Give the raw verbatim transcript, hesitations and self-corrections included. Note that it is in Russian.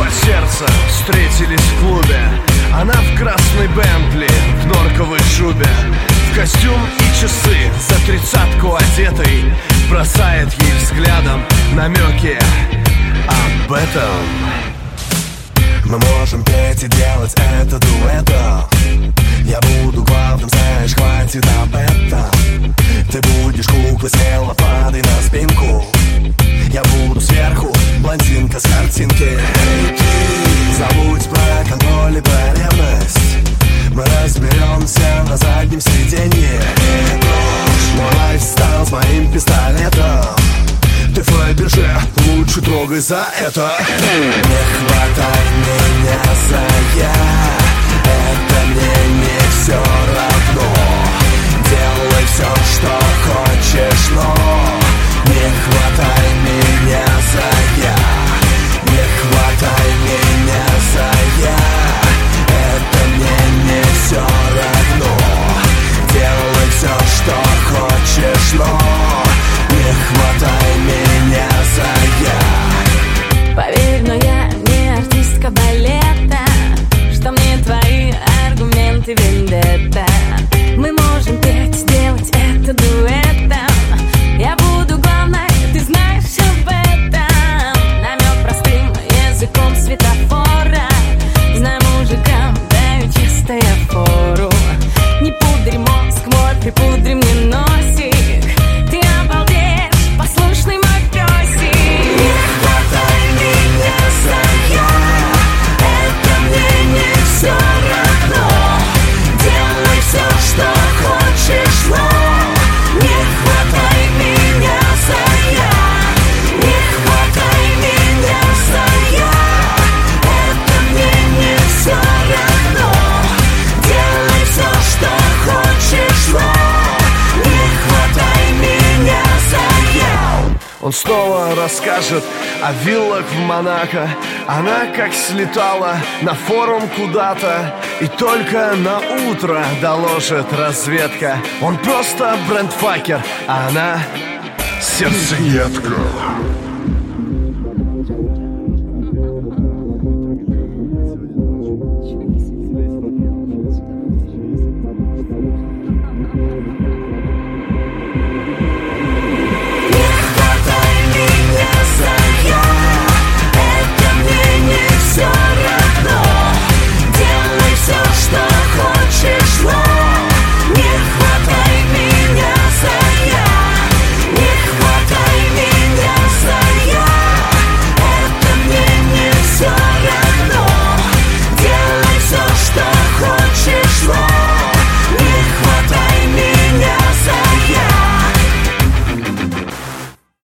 два сердца встретились в клубе. Она в красной Бентли, в норковой шубе, в костюм и часы, за тридцатку одетой, бросает ей взглядом намеки об этом. Мы можем петь и делать это дуэтом. Я буду главным, знаешь, хватит об этом. Ты будешь куклой, смело падай на спинку. Я буду сверху, блондинка с картинки. Эй, ты, забудь про контроль и про ревность. Мы разберемся на заднем сиденье. Не брось, мой лайфстайл с моим пистолетом. Ты в Фаберже, лучше трогай за это. Не хватай меня за я, это мне не все равно. Делай все, что хочешь, но не хватай меня за я. Не хватай меня за я, это мне не все равно. Делай все, что хочешь, но не хватай меня за я. Поверь, но я не артистка балета, что мне твои аргументы вендетта. Мы можем петь, сделать это дуэтом. Я буду главной, ты знаешь об этом. Намек простым языком светофора. Знаю мужикам, даю чистая фору. Не пудри мозг мой, припудри мне носик. Ты обалдеешь, послушный мой песик. Не хватай меня за я, это мне не все равно. Делай все, что хочешь, но не хватай меня за я. Не хватай меня за я, это мне не все равно. Делай все, что хочешь, но не хватай меня за я. Он снова расскажет о виллах в Монако. Она как слетала на форум куда-то, и только на утро доложит разведка. Он просто брендфакер, а она сердцеедка.